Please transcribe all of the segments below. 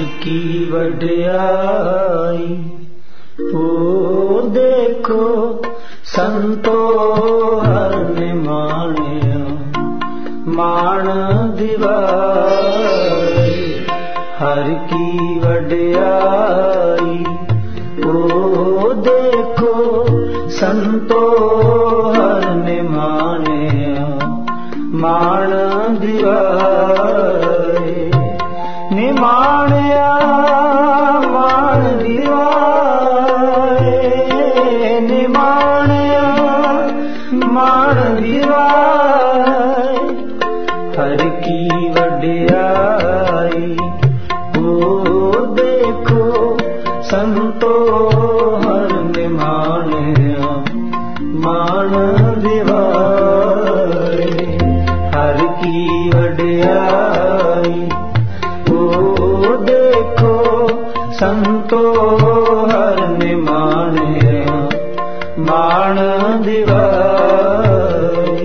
की वड्याई ओ देखो संतो हर ने माणिया माण दिवाई हर की वड्याई ओ देखो संतो हर ने माणिया माण दिवाई निमाणया माण दिवाई निमाणया माण दिवाई हर की वड्याई ओ देखो संतो हर निमाणया माण दिवाई हर की वड्याई ओ देखो संतो हर निमाणया माण दिवाई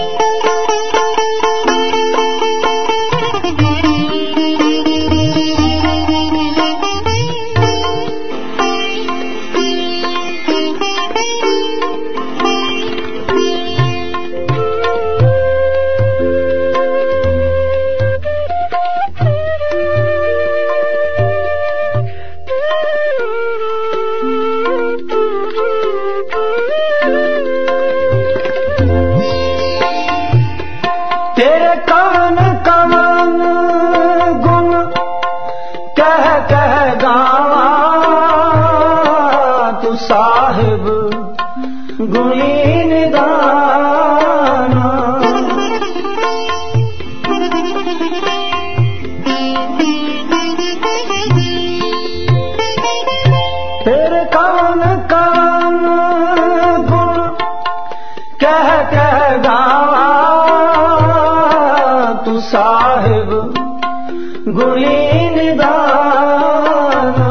तेरे कवन कवन गुण कह कह गावा तू साहिब गुणी निदाना तेरे कवन कवन गुण कह कह गावा तू साहिब गुणी निदाना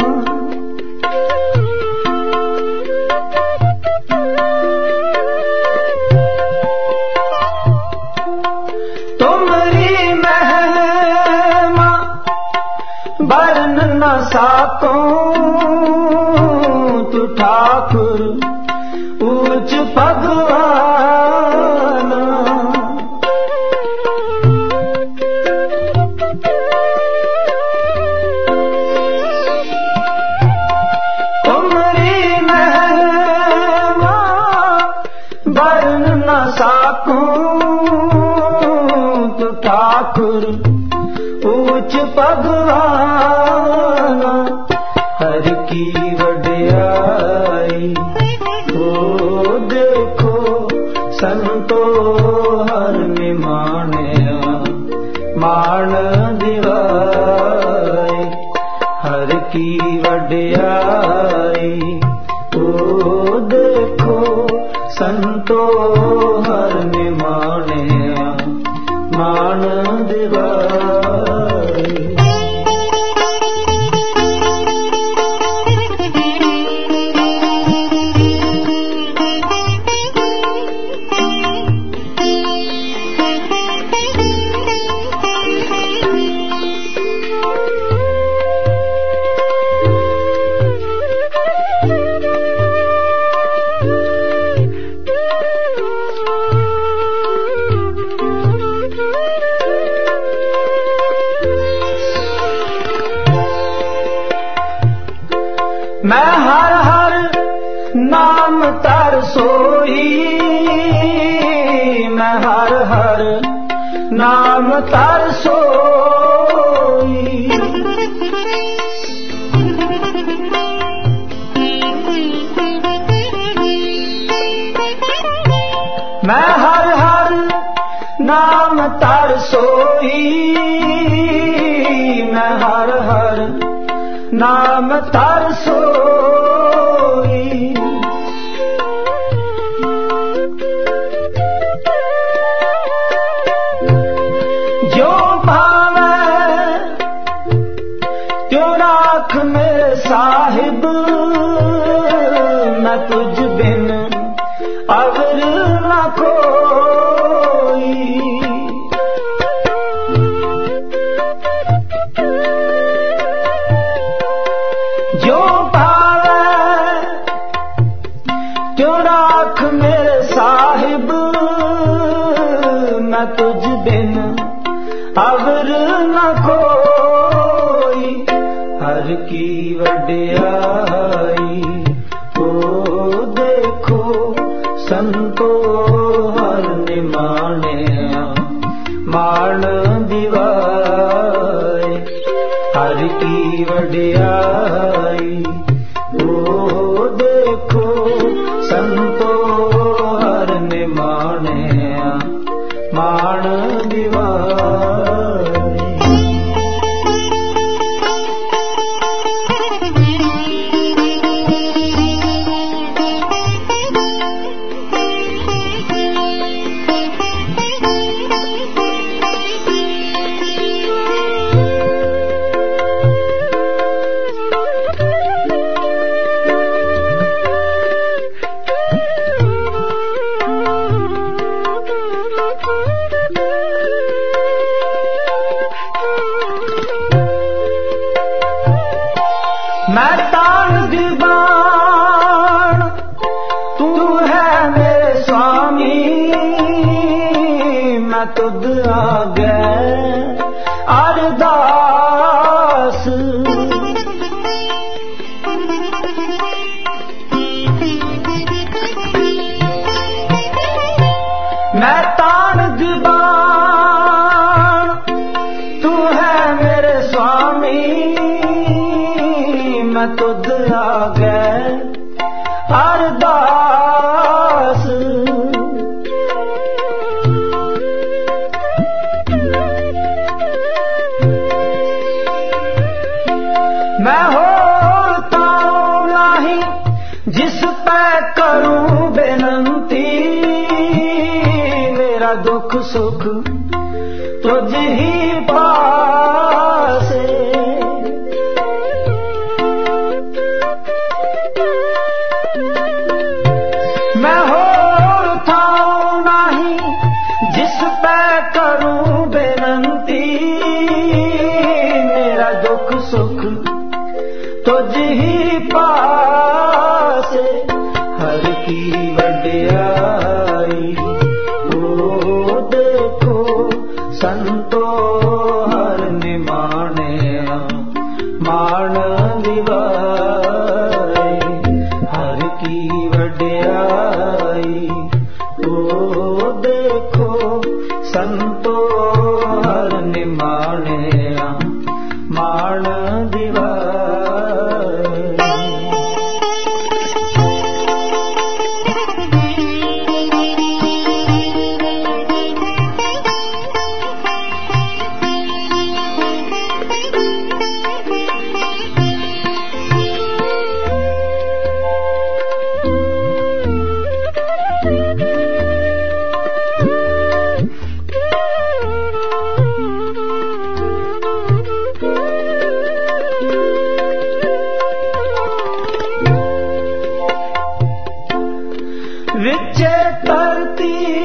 तुमरी महिमा बरन न साको तू ठाकुर ऊंच भगवाना बरन न साकूं तू ठाकुर ऊंच भगवाना हर की वड्याई ओ देखो संतो हर निमाणया माण दिवाई हर की वड्याई ओ देखो संतो हर निमाणया माण दिवाई मैं हर हर नाम तर सोई मैं हर हर नाम तर सोई मैं हर हर नाम तर सोई मैं हर हर नाम तर सोई जो भावे त्यों राख मेरे साहिब मैं तुझ बिन अवर न कोई मैं तुझ बिन अवर न कोई, हर की वड्याई ओ देखो संतो हर निमाणिया माण दिवाए, हर की वड्याई ओ देखो संतो हर निमाणिया माण दिवाए। मैं तान दीवान तू है मेरे स्वामी, मैं तुद आगे अरदास, मैं तान दीवान तू है मेरे स्वामी, मैं तुद आगे अरदास, मैं होता नहीं जिस पे करूं बेनंती, मेरा दुख सुख तुझ ही पास, मैं होता नहीं जिस पे करूं बेनंती, मेरा दुख सुख तुझ ही पास, हर की वड्याई ओ देखो संतो हर निमाणिया माण दिवाए, हर की वड्याई ओ देखो संतो हर निमाणिया माण दिवाए। विचे धरती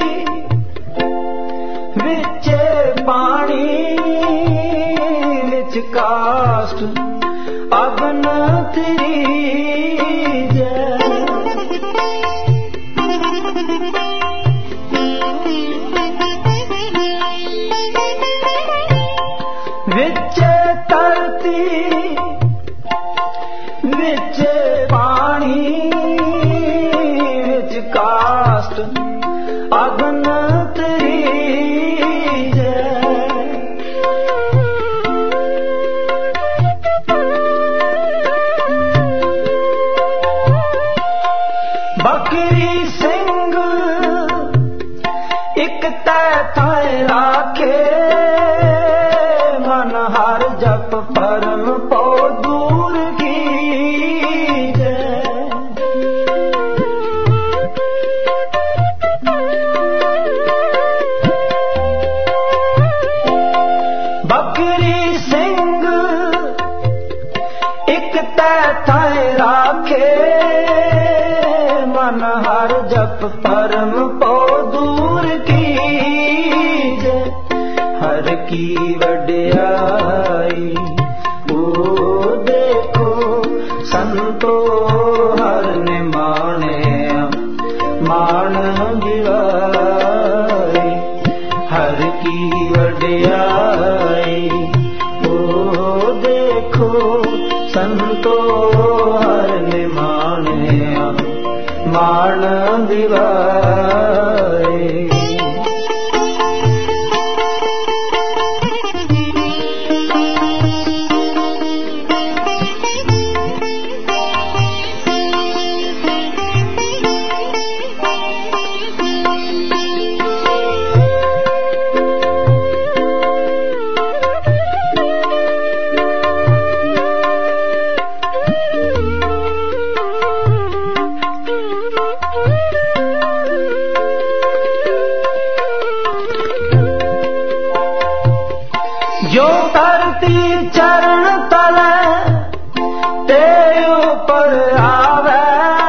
विचे पानी, विच काष्ठ अग्न त्रिजे, विचे धरती विचे पानी, काष्ठ अग्न त्रिजे, बकरी सिंह एक तैथाए राखे, मन हर जप परम पौ दूर कीजे, बकरी सिंह एक तैथाए राखे, मन हर जप परम पौ दूर कीजे, हर की वड्याई ओ देखो संतो हर निमाणिया माण दिवाए, हर जो धरती चरण तले ते ऊपर आवे,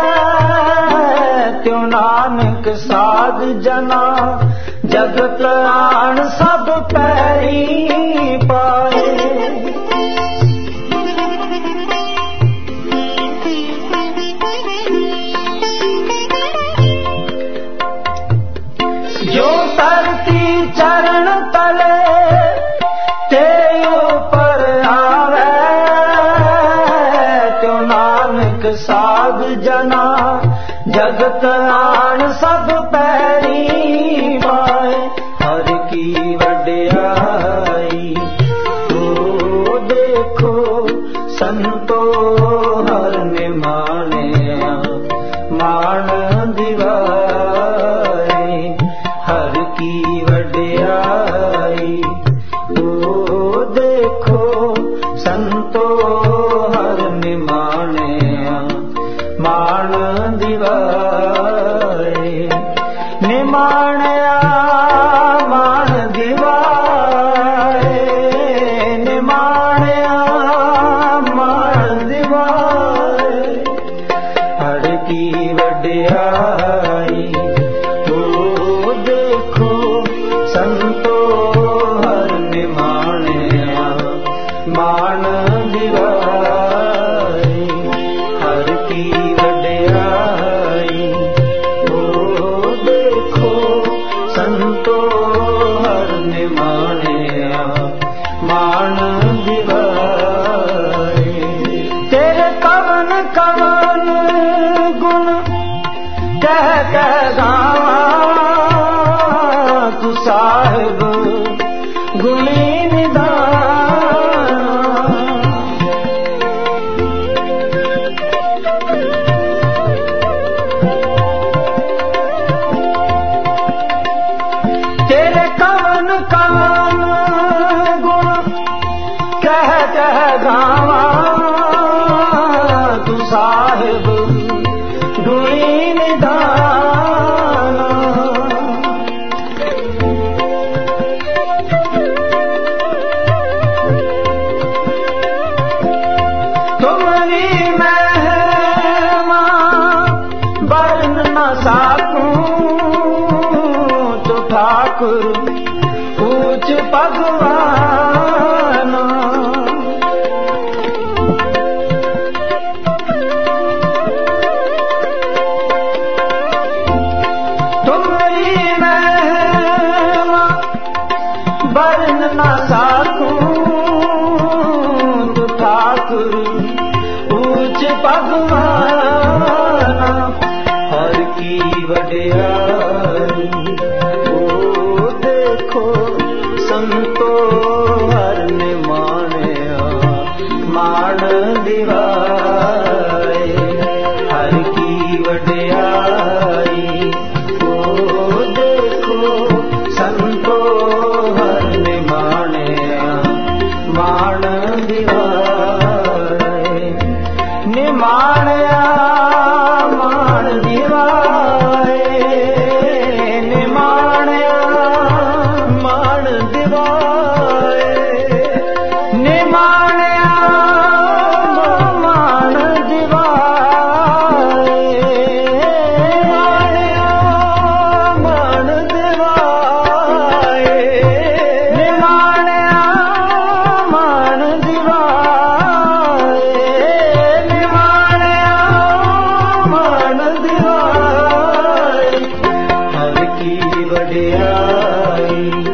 त्यों नानक साध जना जगत आन सब पैरी पाए। जो धरती चरण तले ते ऊपर आवे, त्यों नानक साध जना जगत आन सब पैरी पाए। हर की वड्याई तो देखो संतो हर ने मानिया मान दिवाए। हर की वड्याई तो देखो संतो हर ने मानिया मान दिवाए। निमाणया मान दिवाए, निमाणया मान दिवाए। हर की वड्याई तो देखो संतो हर निमाणया मान दिवाए। हर की वड्याई तो देखो संतो हर निमाणया मान दिवाए। तेरे कवन कवन गुण कह कह गावा, तू साहिब गुणी निधान। तेरे कवन कवन गुण कह कह गावा, तू साहिब गुणी निधान। तुम्हारी महिमा वर्ण न साकूं, तो ठाकुर पूछ भगवान। तुम्हारी महिमा वर्ण न साकूं, तो ठाकुर पूछ भगवान। हर की वड्याई ओ देखो संतो हर ने मानिया मान दिवाए। हर की वड्याई ओ देखो संतो हर ने मानिया मान दिवाए। निमाणया मान दिवाए, निमाणया मान दिवाए। निमाणया मान दिवाए, मान दिवाए। निमाणया मान दिवाए, निमाणया मान दिवाए। हर की वड्याई